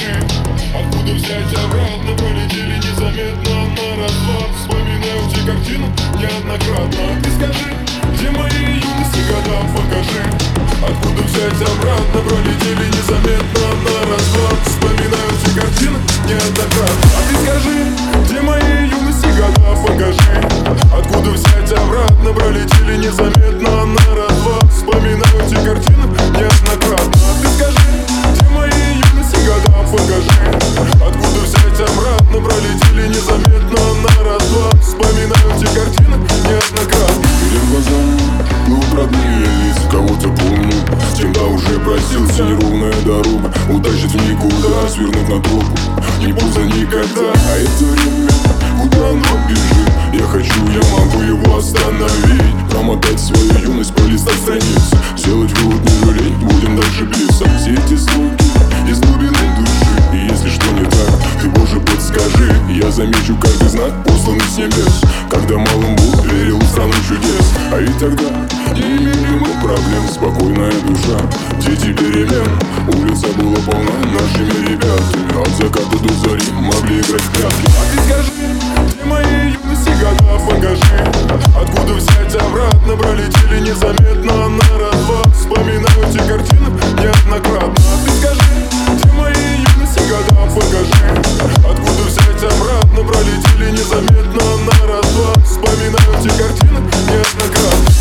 покажи. Откуда взять обратно, пролетели незаметно на развод. Вспоминаю те картины неоднократно. Ты скажи, где мои юности года, покажи. Откуда взять обратно, пролетели незаметно на развод. Вспоминаю те картины неоднократно. А ты скажи, где мои юности года, покажи. Откуда взять обратно, пролетели незаметно на развод. Вспоминаю те картины неоднократно. А ты скажи, где мои юности года, покажи. Откуда взять обратно, пролетели незаметно на развод. Вспоминаю те картины неоднократно. Перед глазами плывут родные лица, кого-то помню, с кем-то уже простился. Неровная дорога утащит в никуда, свернуть на тропу не поздно никогда. А это время, куда оно бежит, я хочу, я могу его остановить. Промотать свою юность, полистать страницы, сделать вывод, не жалеть, будем дальше биться. Все эти слоги из глубины души, и если что не так, ты, Боже, подскажи. Я замечу каждый знак, посланный с небес, когда малым Бог верил в страну чудес. А ведь тогда не имели мы проблем, спокойная душа, дети перемен. Улица была полна нашими ребятами, от заката до зари могли играть в прятки. А ты скажи, где мои юности года, покажи. Откуда взять обратно, пролетели незаметно на развод. Вспоминаю те картины неоднократно. А ты скажи, где мои юности года, покажи. Откуда взять обратно, пролетели незаметно на развод. Вспоминаю те картины неоднократно.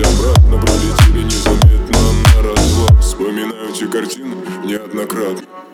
Картина неоднократно.